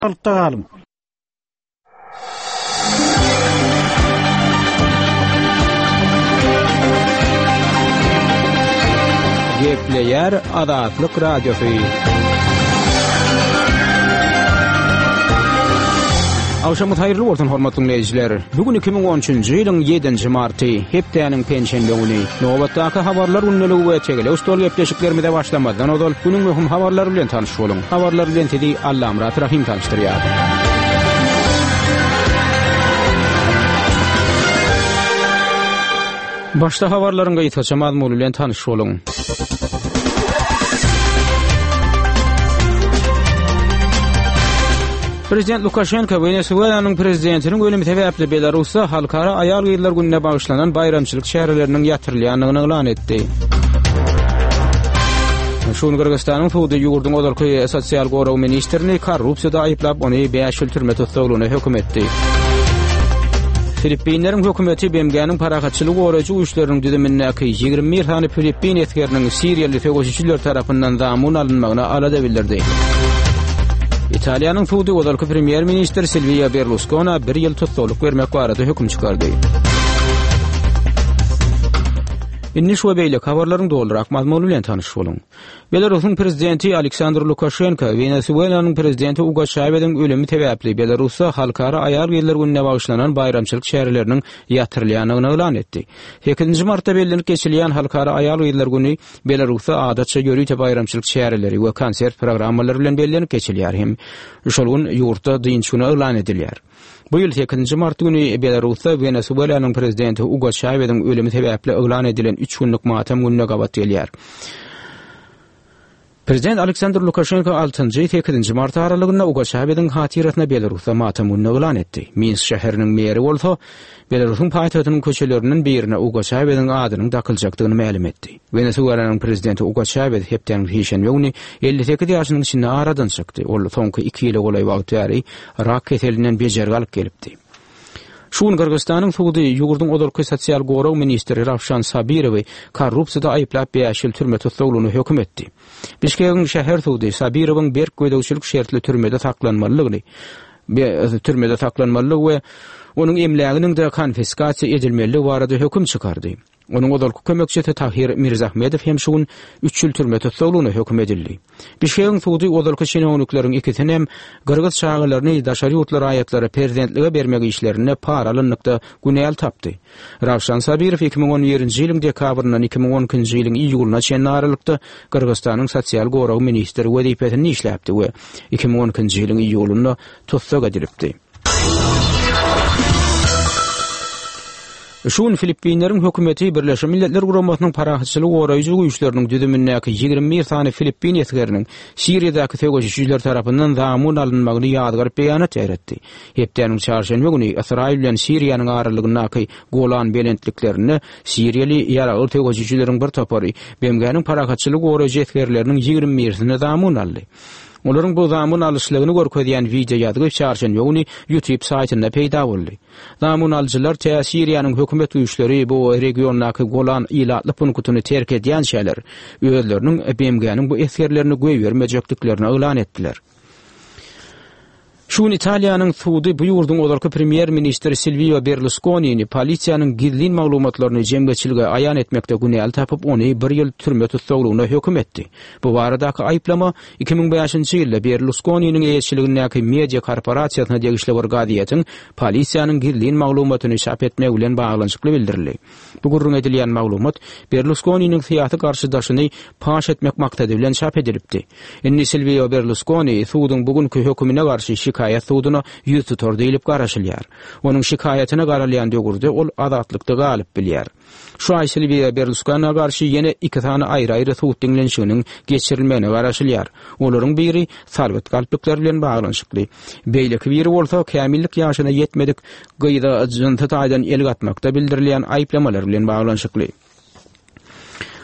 Altta kalın. Gepleyer Adatlyk Radiosu. Awşamyz haýyrly bolsun hormatly dinleýijiler. Bugün 2013-nji ýylyň 7-nji marty, hepdeniň penşenbe güni. Nobatdaky habarlar günneligi we çegele stol gepleşiklerimize başlamadan odal günüň möhüm habarlary bilen tanyş boluň. Habarlar bilen tedi Allamrat Rahim tanışdyrýar. Başta habarlaryň gaýtaça mazmuny bilen tanyş boluň. Prezident Lukashenko Venezuelanyň prezidentiniň ölümi sebäpli Belarusda halkara aýal gyýylar gününe bagyşlanan bayramçylyk şäherleriniň ýatyrylýanyny elan etdi. Şunu Kırgızstanyň Suudi ýurduň odalky sosial goraw ministrini korrupsiýada aýyplap ony 5 ýyl türme tutsagyna hökm etdi. Filippinleriň hökümeti BMG'niň paragatçylyk goraýjy güýçleriniň düzümindäki 21 tane Filippin etgeriniň Siriýaly fegoşiçiler tarapyndan zamyn alynmagyna alada bildirdi. İtalyanyň Suudi odalky premier ministri Silvio Berlusconi 1 ýyl tutsagylyk bermek barada hökm çykardy. Inni şu beýle habarlaryň doldurak mazmuny bilen tanyş boluň. Belarusyň prezidenti Aleksandr Lukashenko Venezuelanyň prezidenti Hugo Chávez'iň ölümi sebäpli Belarusda halkara aýal gyýylar gününe bagyşlanan bayramçylyk şäherleriniň ýatyrylýanyny elan etdi. 8-nji martda bellenip geçilýän halkara aýal gyýylar güni Belarusda adatça ýörüýte bayramçylyk şäherleri we konsert programmalary bilen bellenip geçilýär hem şol gün ýurtda dynç güni elan edilýär. Bu ýyl 8-nji mart güni Belarusda Venezuelanyň prezidenti Hugo Chávez'iň ölümi sebäpli elan edilen 3 günlük matem gününe gabat edilýär. Prezident Aleksandr Lukashenko 6-njy 8-nji mart aralygynda Hugo Chávez'iň hatiratyna Belarusda matem gününe elan etdi. Minsk şäheriniň meri bolsa, Belarusyň paýtagtynyň köçeleriniň birine Hugo Chávez'iň adynyň dakyljakdygyny ma'lum etdi. Venezuelanyň prezidenti Hugo Chávez hepden heşen ýöwni 58 ýaşynyň içinde aradan çykdy. Ol soňky 2 ýyl golay wagt ýary rak keselinden bejerge alyp gelipdi. Şunu Kırgızstanyň Suudi ýurduň odalky sosial goraw ministri Ravshan Sabirowy korrupsiýada aýyplap 5 ýyl türme tutsagyny hökm etdi. Bişkekiň şäher Suudi Sabirowyň berk goýdagçylyk şertli türmede saklanmalygyny we onuň emläginiň de konfiskasiýa edilmeligi barada hökm çykardy. Onuň odalky kömekçisi Tahir Mirzahmedow hem şuň 3 ýyl türme tutsagyny hökm edildi. Bişkekiň Suudi odalky şeňownyklaryň ikisini hem Kırgız şahylaryny daşary ýurtlar aýatlary prezidentlige bermek işlerine par alynykda günäl tapdy. Ravshan Sabirow 2017-nji ýylyň dekabrynyň 2012-nji ýylyň iýulyna çenli aralykda Kırgızstanyň sosial goraw ministri wezipetini işläpdi we 2012-nji ýylyň iýulyna tutsak edilipdi. Şun Filippinleriň hökümeti Birleşen Milletler Guramasynyň paragatçylyk goraýjy güýçleriniň düzümindäki 21 tane Filippin etgeriniň Siriýadaky fegoşiçiler tarapyndan zamyn alynmagyny ýadgar beýanat ýeretdi. Hepdeniň çarşenbe güni Israil bilen Siriýanyň aralygyndaky Golan belentliklerini Siriýaly ýaraly fegoşiçileriň bir topary BMG'niň paragatçylyk goraýjy etgerleriniň 21-sini zamyn aldy. Olaryň bu zamyn alyşlygyny görkezýän video ýadygy çarşenbe güni YouTube saýtynda peýda boldy. Zamyn alyjylar Siriýanyň hökümet güýçleri bu regiondaky Golan ilatly punktyny terk edýän şäher özleriniň BMG'niň bu etgerlerini goýup bermejekliklerini elan etdiler. Şun Italiýanyň Suudi bu ýurduň odalky premier ministri Silvio Berlusconi'ni polisiýanyň gizlin maglumatlaryny jemgeçilige aýan etmekde günäl tapyp ony 1 ýyl türme tutsagyna hökm etdi. Bu baradaky aýplama 2005-nji ýylda Berlusconi'niň eýetçiligindäki media korporasiýasyna degişli bir gadiýetiň polisiýanyň gizlin maglumatyny çap etmek bilen baglanşykly bildirildi. Bu gurrun edilýän maglumat Berlusconi'niň syýasy garşydaşyny paş etmek maksady bilen çap edilipdi. Indi Silvio Berlusconi Suudyň bugünkü hökmüne garşy şikaýat suuduna ýüz tutar diýilip garaşylýar. Onuň şikaýatyna garalýan döwürde ol azatlykda galyp bilýär. Şu ay Silvio Berlusconi'na garşy ýene 2 tane aýry-aýry suud diňlenşiginiň geçirilmegine garaşylýar. Olaryň biri sarwet galplikler bilen baglanşykly. Beýleki biri bolsa kämillik ýaşyna ýetmedik gyýda jynty taýdan el gatmakda bildirilýän aýplamalar bilen baglanşykly.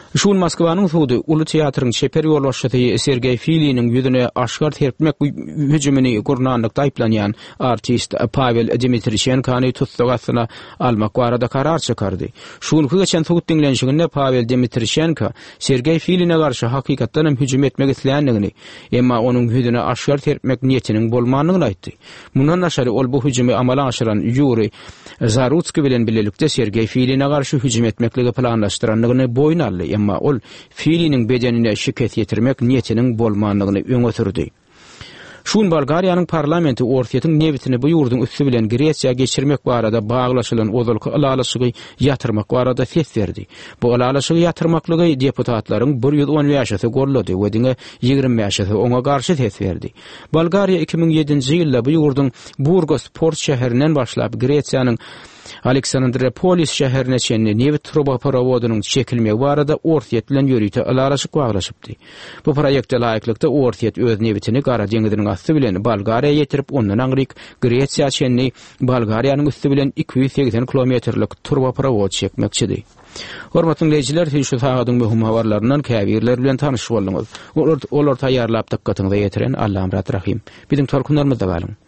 Şun Moskvanyň suwdy Uly teatryň şeper ýol başçysy Sergey Filinin ýüzüne aşgar terpmek hüjümini gurnanlykda aýplanýan artist Pavel Dmitrichenkany tutsagyna almak barada karar çykardy. Şunu geçen suwdy dinlenşiginde Pavel Dmitrichenko Sergey Filine garşy hakykatdan hem hüjüm etmek isleýändigini, emma onuň hüzüne aşgar terpmek niýetiniň bolmanyny aýtdy. Mundan aşary ol bu hüjümi amala aşyran Yuri Zarutsky bilen birlikde Sergey Filine garşy hüjüm etmekligi planlaşdyranlygyny boyun aldy. Emma ol Filinin bedenine şiket yetirmek niyetinin bolmanlygyny öňe sürdi. Şun Bolgariýanyň parlamenti ortiýetiň nebitini bu ýurdun üstü bilen Gretsiýa geçirmek barada baglaşylan ozalky alalyşygy ýatyrmak barada ses berdi. Bu alalyşygy ýatyrmaklygy deputatlaryň 110 ýaşasy gorlady we diňe 20 ýaşasy oňa garşy ses berdi. Bolgariýa 2007-nji ýylda bu ýurdun Burgos port şäherinden başlap Gretsiýanyň Aleksandropolis şäherine çenli nebit truba parawodynyň çekilmegi barada ortiýet bilen ýörüýte alalyşyk baglaşypdy. Bu proýekde laýyklykda ortiýet öz nebitini Gara deňiziniň asty bilen Bolgariýa ýetirip ondan aňryk Gretsiýa çenli Bolgariýanyň üstü bilen 280 kilometrlik truba parawod çekmekçidir. Hormatly dinleyijiler, şu sagatyň möhüm habarlaryndan käbirler bilen tanyşyp boldyňyz. Olar taýýarlap dikkatiňize ýetiren Allahym rahim. Biziň tolkunlarymyzda galyň.